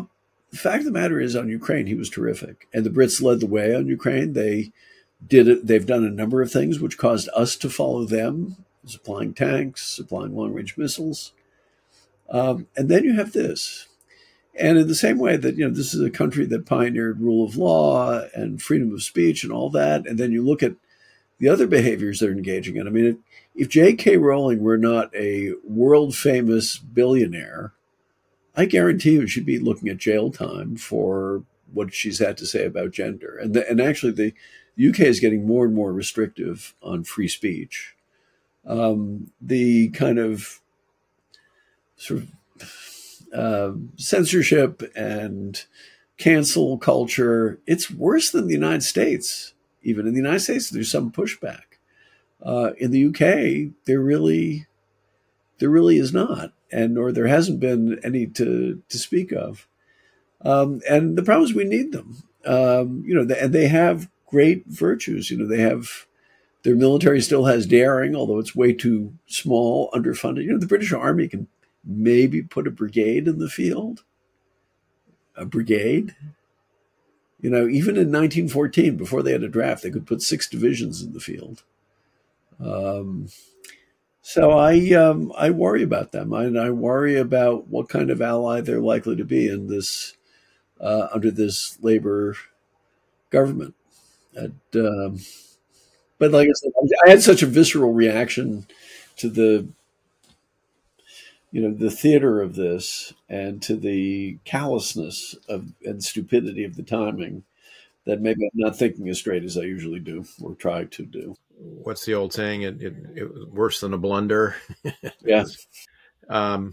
Speaker 3: the fact of the matter is, on Ukraine, he was terrific. And the Brits led the way on Ukraine. They did it. They've done a number of things which caused us to follow them, supplying tanks, supplying long-range missiles. Um, and then you have this. And in the same way that, you know, this is a country that pioneered rule of law and freedom of speech and all that. And then you look at the other behaviors they're engaging in. I mean, if J K. Rowling were not a world-famous billionaire, I guarantee you she'd be looking at jail time for what she's had to say about gender. And, the, and actually, the U K is getting more and more restrictive on free speech. Um, the kind of sort of uh, censorship and cancel culture, it's worse than the United States. Even in the United States, there's some pushback. Uh, in the U K, there really, there really is not, and or there hasn't been any to to speak of. Um, and the problem is we need them. Um, you know, they, and they have great virtues. You know, they have their military still has daring, although it's way too small, underfunded. You know, the British Army can maybe put a brigade in the field. A brigade. You know, even in nineteen fourteen, before they had a draft, they could put six divisions in the field. Um, so I um, I worry about them. I, I worry about what kind of ally they're likely to be in this uh, under this Labour government. And, um, but like I said, I had such a visceral reaction to the, you know, the theater of this and to the callousness of and stupidity of the timing that maybe I'm not thinking as straight as I usually do or try to do.
Speaker 2: What's the old saying? It, it, it was worse than a blunder.
Speaker 3: Yeah.
Speaker 2: um,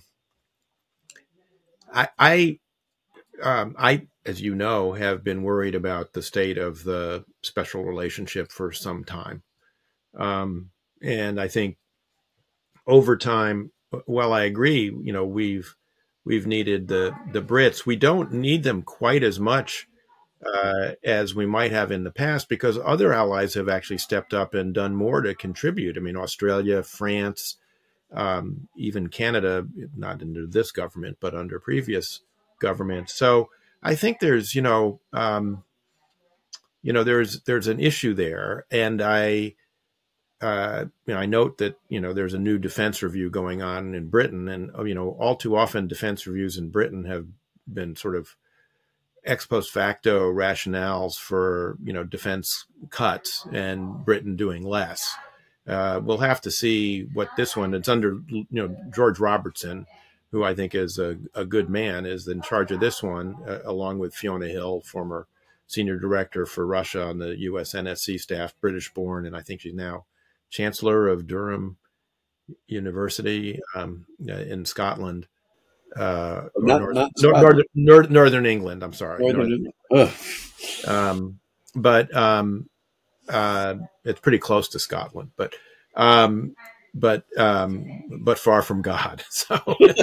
Speaker 2: I, I, um, I, as you know, have been worried about the state of the special relationship for some time. Um, and I think over time, well, I agree, you know, we've, we've needed the, the Brits. We don't need them quite as much uh, as we might have in the past, because other allies have actually stepped up and done more to contribute. I mean, Australia, France, um, even Canada, not under this government, but under previous governments. So I think there's, you know, um, you know, there's, there's an issue there. And I, uh, you know, I note that, you know, there's a new defense review going on in Britain, and, you know, all too often defense reviews in Britain have been sort of ex post facto rationales for, you know, defense cuts and Britain doing less. Uh, we'll have to see what this one, it's under, you know, George Robertson, who I think is a, a good man, is in charge of this one, uh, along with Fiona Hill, former senior director for Russia on the U S N S C staff, British born. And I think she's now chancellor of Durham University um, in Scotland. Uh,
Speaker 3: not,
Speaker 2: north,
Speaker 3: not
Speaker 2: nor, northern, north, northern England. I'm sorry.
Speaker 3: Northern,
Speaker 2: northern. Um, but um, uh, it's pretty close to Scotland, but um, but um, but far from God. So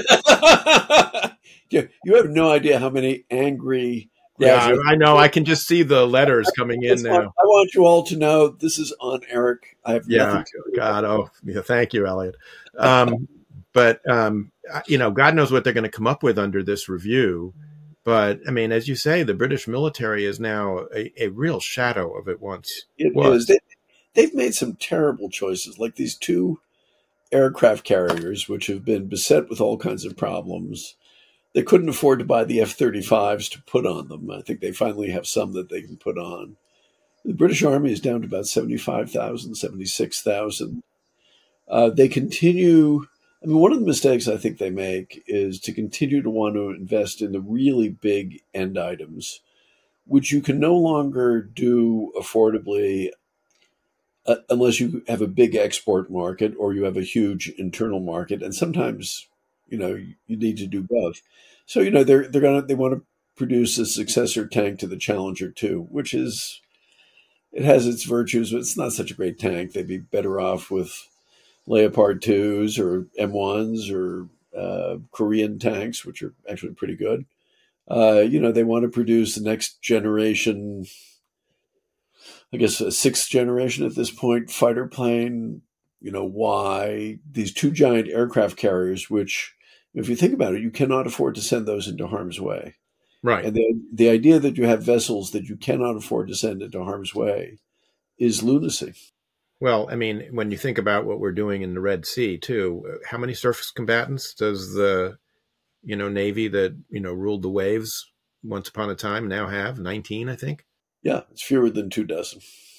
Speaker 3: yeah, you have no idea how many angry.
Speaker 2: Yeah, I know. I can just see the letters coming in now.
Speaker 3: I want you all to know this is on Eric. I have
Speaker 2: yeah,
Speaker 3: nothing to
Speaker 2: God. Oh, yeah. Thank you, Elliot. Um, but um, you know, God knows what they're going to come up with under this review. But I mean, as you say, the British military is now a, a real shadow of it once
Speaker 3: it
Speaker 2: was.
Speaker 3: Is. They, they've made some terrible choices, like these two aircraft carriers, which have been beset with all kinds of problems. They couldn't afford to buy the F thirty-fives to put on them. I think they finally have some that they can put on. The British Army is down to about seventy-five thousand, seventy-six thousand. Uh, they continue. I mean, one of the mistakes I think they make is to continue to want to invest in the really big end items, which you can no longer do affordably uh, unless you have a big export market or you have a huge internal market. And sometimes, you know, you need to do both. So, you know, they're they're gonna they want to produce a successor tank to the Challenger two, which is it has its virtues, but it's not such a great tank. They'd be better off with Leopard twos or M ones or uh, Korean tanks, which are actually pretty good. Uh, you know, they want to produce the next generation, I guess a sixth generation at this point, fighter plane. You know, why these two giant aircraft carriers, which, if you think about it, you cannot afford to send those into harm's way.
Speaker 2: Right.
Speaker 3: And the, the idea that you have vessels that you cannot afford to send into harm's way is lunacy.
Speaker 2: Well, I mean, when you think about what we're doing in the Red Sea, too, how many surface combatants does the, you know, Navy that, you know, ruled the waves once upon a time now have? nineteen, I think.
Speaker 3: Yeah, it's fewer than two dozen.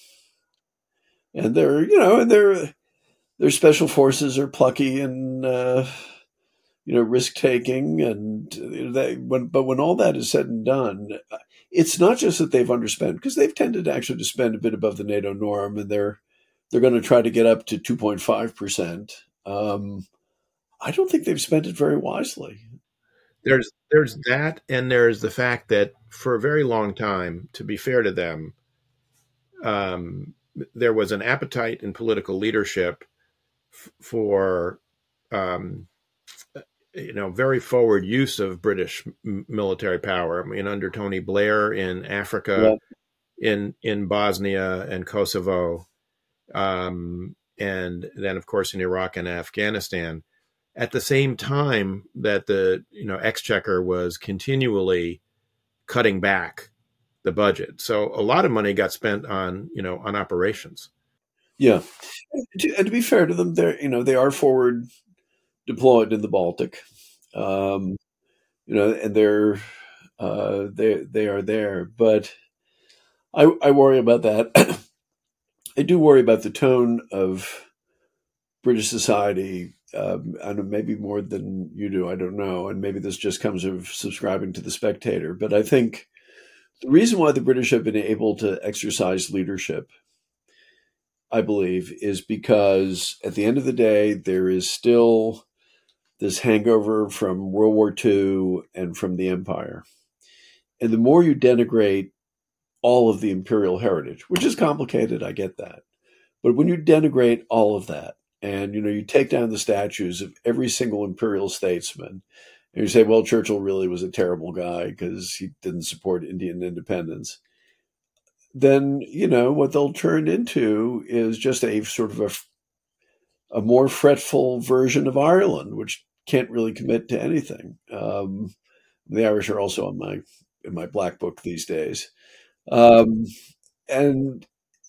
Speaker 3: And they're, you know, and their their special forces are plucky and, uh, you know, risk taking. And they, when, but when all that is said and done, it's not just that they've underspent, because they've tended actually to spend a bit above the NATO norm, and they're they're going to try to get up to two point five percent. Um, I don't think they've spent it very wisely.
Speaker 2: There's there's that, and there's the fact that for a very long time, to be fair to them, um, there was an appetite in political leadership f- for um, you know very forward use of British m- military power. I mean, under Tony Blair in Africa,
Speaker 3: Yeah.
Speaker 2: in in Bosnia and Kosovo, um, and then of course in Iraq and Afghanistan. At the same time that the you know exchequer was continually cutting back the budget, so a lot of money got spent on you know on operations.
Speaker 3: Yeah, and to, and to be fair to them, they're you know they are forward deployed in the Baltic, um, you know, and they're uh, they they are there. But I I worry about that. I do worry about the tone of British society. Um, I don't, maybe more than you do. I don't know, and maybe this just comes of subscribing to the Spectator. But I think the reason why the British have been able to exercise leadership, I believe, is because at the end of the day, there is still this hangover from World War Two and from the Empire. And the more you denigrate all of the imperial heritage, which is complicated, I get that. But when you denigrate all of that, and you know, you take down the statues of every single imperial statesman, and you say, well, Churchill really was a terrible guy because he didn't support Indian independence, then you know what they'll turn into is just a sort of a, a more fretful version of Ireland, which can't really commit to anything. Um, the Irish are also on my in my black book these days, um, and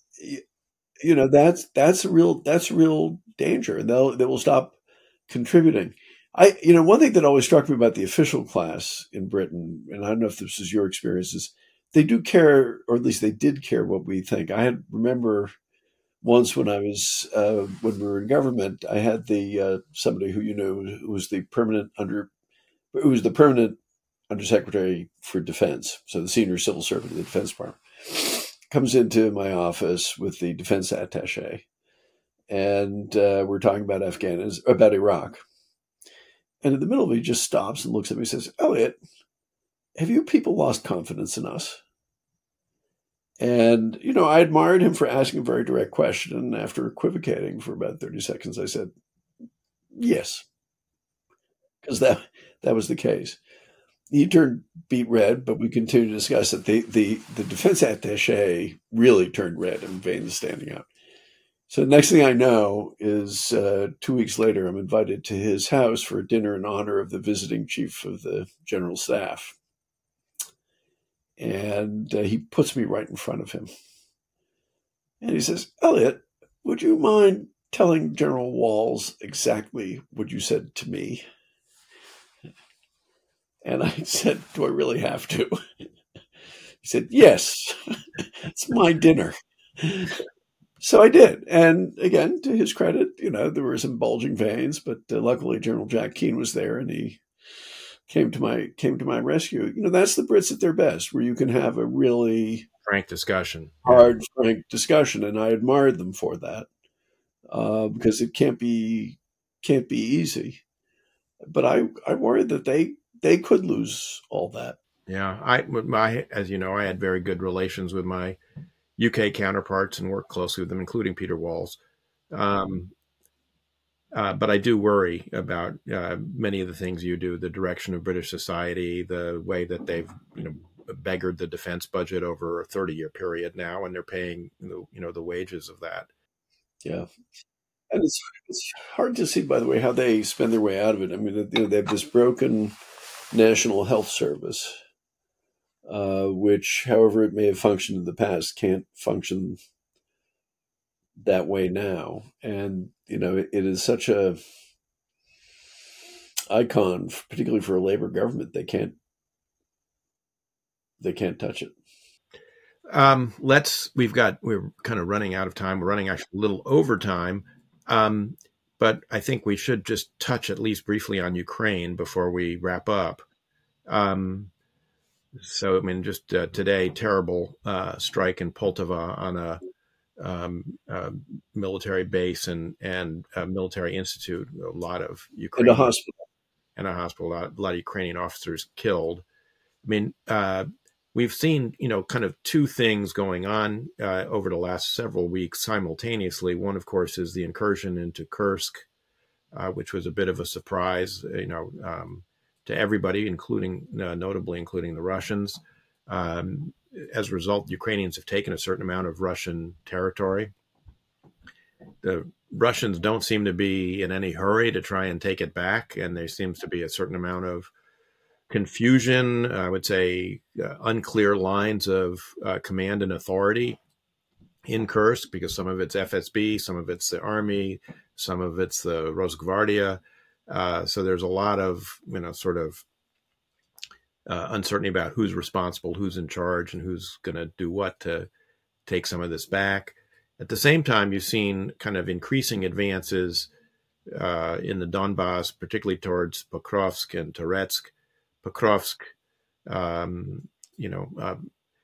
Speaker 3: you know that's that's a real that's a real danger, and they'll they will stop contributing. I you know one thing that always struck me about the official class in Britain, and I don't know if this is your experience, is they do care, or at least they did care what we think. I had remember once when I was uh, when we were in government, I had the uh, somebody who you know who was the permanent under who was the permanent undersecretary for defense, so the senior civil servant of the Defense Department, comes into my office with the defense attaché, and uh, we're talking about Afghanistan, about Iraq. And in the middle of it, he just stops and looks at me and says, Elliot, have you people lost confidence in us? And, you know, I admired him for asking a very direct question. And after equivocating for about thirty seconds, I said, yes, because that, that was the case. He turned beet red, but we continued to discuss it. The, the, the defense attaché really turned red and veins standing out. So the next thing I know is uh, two weeks later, I'm invited to his house for a dinner in honor of the visiting chief of the general staff. And uh, he puts me right in front of him. And he says, Elliot, would you mind telling General Walls exactly what you said to me? And I said, do I really have to? He said, yes, it's my dinner. So I did. And again, to his credit, you know, there were some bulging veins, but uh, luckily General Jack Keane was there and he came to my came to my rescue. You know, that's the Brits at their best, where you can have a really
Speaker 2: frank discussion,
Speaker 3: hard, yeah. frank discussion. And I admired them for that uh, because it can't be can't be easy. But I, I worried that they they could lose all that.
Speaker 2: Yeah, I my as you know, I had very good relations with my U K counterparts and worked closely with them, including Peter Walls. Um, uh, but I do worry about uh, many of the things you do, the direction of British society, the way that they've you know beggared the defense budget over a thirty-year period now, and they're paying the, you know the wages of that.
Speaker 3: Yeah. And it's, it's hard to see, by the way, how they spend their way out of it. I mean, you know, they have this broken National Health Service. uh, which, however it may have functioned in the past, can't function that way now. And, you know, it, it is such a icon, particularly for a labor government. They can't, they can't touch it.
Speaker 2: Um, let's, we've got, we're kind of running out of time. We're running actually a little over time. Um, but I think we should just touch at least briefly on Ukraine before we wrap up. Um, so, I mean, just uh, today, terrible uh, strike in Poltava on a um, uh, military base and, and a military institute. A lot of Ukrainian.
Speaker 3: And a hospital.
Speaker 2: And a hospital, a lot, a lot of Ukrainian officers killed. I mean, uh, we've seen, you know, kind of two things going on uh, over the last several weeks simultaneously. One, of course, is the incursion into Kursk, uh, which was a bit of a surprise, you know, um, to everybody, including, uh, notably including the Russians. Um, as a result, Ukrainians have taken a certain amount of Russian territory. The Russians don't seem to be in any hurry to try and take it back, and there seems to be a certain amount of confusion, I would say uh, unclear lines of uh, command and authority in Kursk, because some of it's F S B, some of it's the army, some of it's the Rosgvardia. Uh, so there's a lot of, you know, sort of uh, uncertainty about who's responsible, who's in charge, and who's going to do what to take some of this back. At the same time, you've seen kind of increasing advances uh, in the Donbass, particularly towards Pokrovsk and Toretsk. Pokrovsk, um, you know, uh,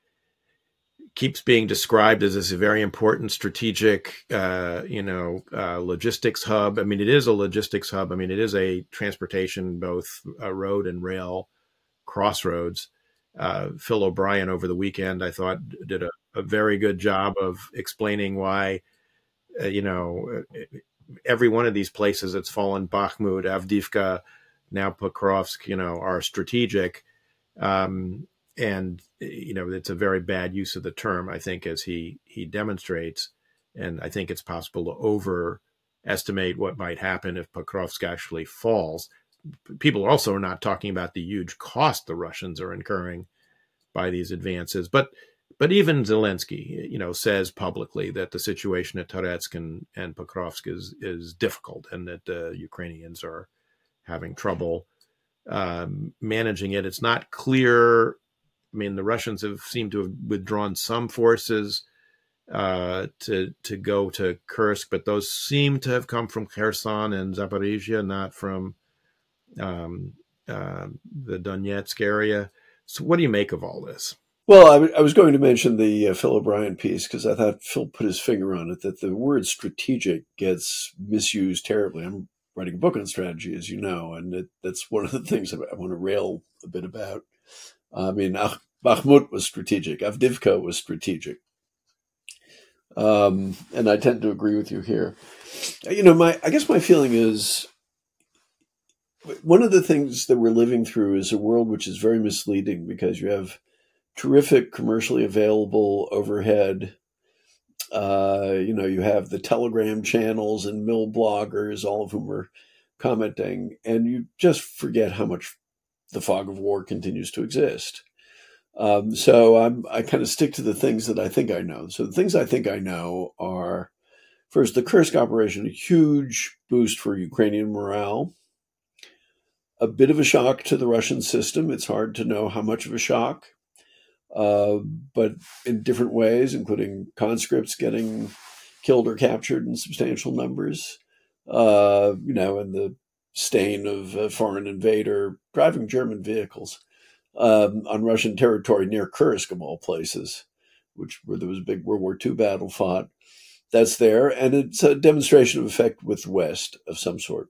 Speaker 2: keeps being described as this very important strategic, uh, you know, uh, logistics hub. I mean, it is a logistics hub. I mean, it is a transportation, both uh, road and rail crossroads. Uh, Phil O'Brien over the weekend, I thought, did a, a very good job of explaining why, uh, you know, every one of these places that's fallen, Bakhmut, Avdiivka, now Pokrovsk, you know, are strategic. Um, and, you know, it's a very bad use of the term, I think, as he, he demonstrates. And I think it's possible to overestimate what might happen if Pokrovsk actually falls. People also are not talking about the huge cost the Russians are incurring by these advances. But but even Zelensky, you know, says publicly that the situation at Toretsk and, and Pokrovsk is, is difficult, and that the uh, Ukrainians are having trouble um, managing it. It's not clear. I mean, the Russians have seemed to have withdrawn some forces uh, to to go to Kursk, but those seem to have come from Kherson and Zaporizhia, not from um, uh, the Donetsk area. So what do you make of all this?
Speaker 3: Well, I, w- I was going to mention the uh, Phil O'Brien piece, because I thought Phil put his finger on it, that the word strategic gets misused terribly. I'm writing a book on strategy, as you know, and it, that's one of the things that I want to rail a bit about. I mean, Ach- Bakhmut was strategic. Avdiivka was strategic. Um, and I tend to agree with you here. You know, my I guess my feeling is, one of the things that we're living through is a world which is very misleading, because you have terrific commercially available overhead. Uh, you know, you have the Telegram channels and mill bloggers, all of whom are commenting, and you just forget how much the fog of war continues to exist. Um, so I'm, I kind of stick to the things that I think I know. So the things I think I know are, first, the Kursk operation, a huge boost for Ukrainian morale. A bit of a shock to the Russian system. It's hard to know how much of a shock, uh, but in different ways, including conscripts getting killed or captured in substantial numbers, uh, you know, and the stain of a foreign invader driving German vehicles um, on Russian territory near Kursk, of all places, which where there was a big World War Two battle fought. That's there, and it's a demonstration of effect with the West of some sort.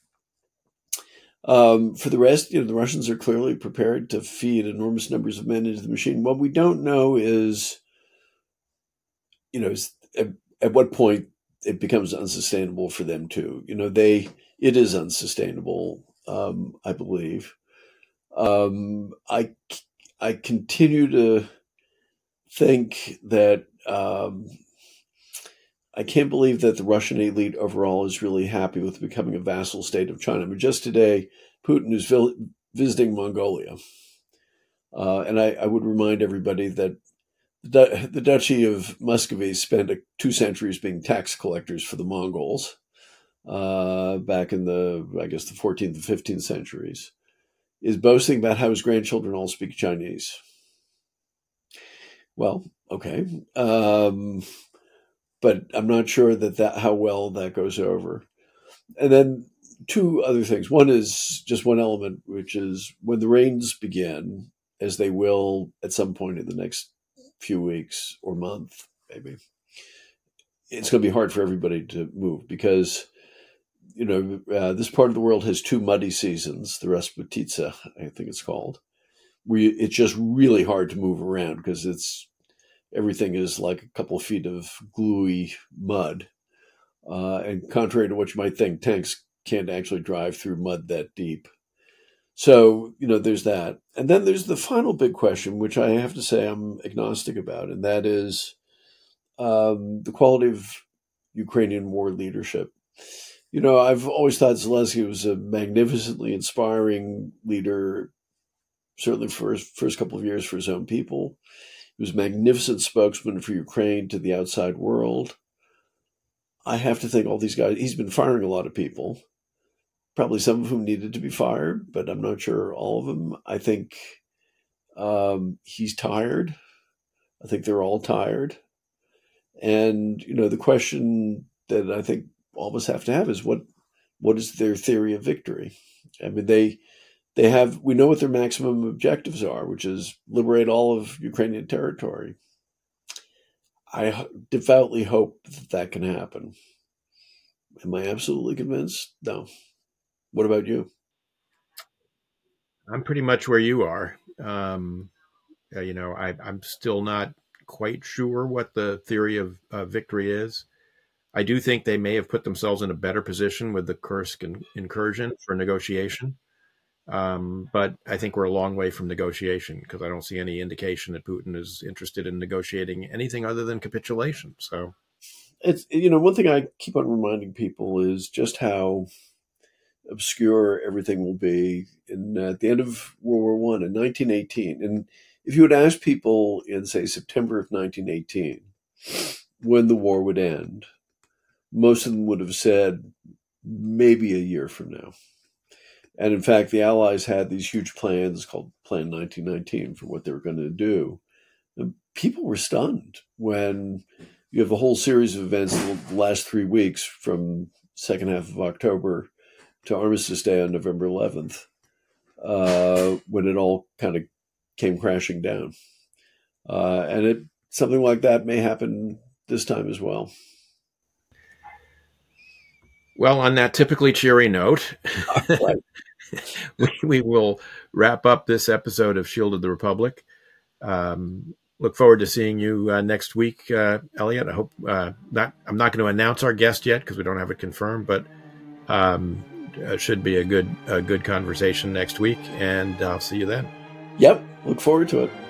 Speaker 3: Um, for the rest, you know, the Russians are clearly prepared to feed enormous numbers of men into the machine. What we don't know is, you know, is at, at what point it becomes unsustainable for them too. You know, they it is unsustainable, um, I believe. Um, I I continue to think that um, I can't believe that the Russian elite overall is really happy with becoming a vassal state of China. I mean, just today, Putin is vil- visiting Mongolia. Uh, and I, I would remind everybody that the, the Duchy of Muscovy spent a, two centuries being tax collectors for the Mongols uh, back in the, I guess, the fourteenth and fifteenth centuries, is boasting about how his grandchildren all speak Chinese. Well, okay. Um, but I'm not sure that, that how well that goes over. And then two other things. One is just one element, which is when the rains begin, as they will at some point in the next few weeks or month, maybe, it's going to be hard for everybody to move because, you know, uh, this part of the world has two muddy seasons, the Rasputitsa, I think it's called, where you, it's just really hard to move around because it's everything is like a couple of feet of gluey mud. Uh, and contrary to what you might think, tanks can't actually drive through mud that deep. So, you know, there's that. And then there's the final big question, which I have to say I'm agnostic about, and that is um, the quality of Ukrainian war leadership. You know, I've always thought Zelensky was a magnificently inspiring leader, certainly for his first couple of years for his own people. He was a magnificent spokesman for Ukraine to the outside world. I have to think all these guys, he's been firing a lot of people, probably some of whom needed to be fired, but I'm not sure all of them. I think um, he's tired. I think they're all tired. And, you know, the question that I think all of us have to have is what what is their theory of victory? I mean, they they have, we know what their maximum objectives are, which is liberate all of Ukrainian territory. I devoutly hope that that can happen. Am I absolutely convinced? No. What about you?
Speaker 2: I'm pretty much where you are. Um, uh, you know, I, I'm still not quite sure what the theory of uh, victory is. I do think they may have put themselves in a better position with the Kursk in- incursion for negotiation. Um, but I think we're a long way from negotiation because I don't see any indication that Putin is interested in negotiating anything other than capitulation. So
Speaker 3: it's, you know, one thing I keep on reminding people is just how obscure everything will be in uh, at the end of World War One in nineteen eighteen. And if you would ask people in, say, September of nineteen eighteen, when the war would end, most of them would have said maybe a year from now. And in fact, the Allies had these huge plans called Plan nineteen nineteen for what they were going to do. And people were stunned when you have a whole series of events the last three weeks from second half of October to Armistice Day on November eleventh, uh, when it all kind of came crashing down. Uh, and it something like that may happen this time as well.
Speaker 2: Well, on that typically cheery note,
Speaker 3: Right.
Speaker 2: we, we will wrap up this episode of Shield of the Republic. Um, look forward to seeing you uh, next week, uh, Elliot. I hope uh, not. I'm not going to announce our guest yet because we don't have it confirmed, but um, it should be a good a good conversation next week, and I'll see you then.
Speaker 3: Yep. Look forward to it.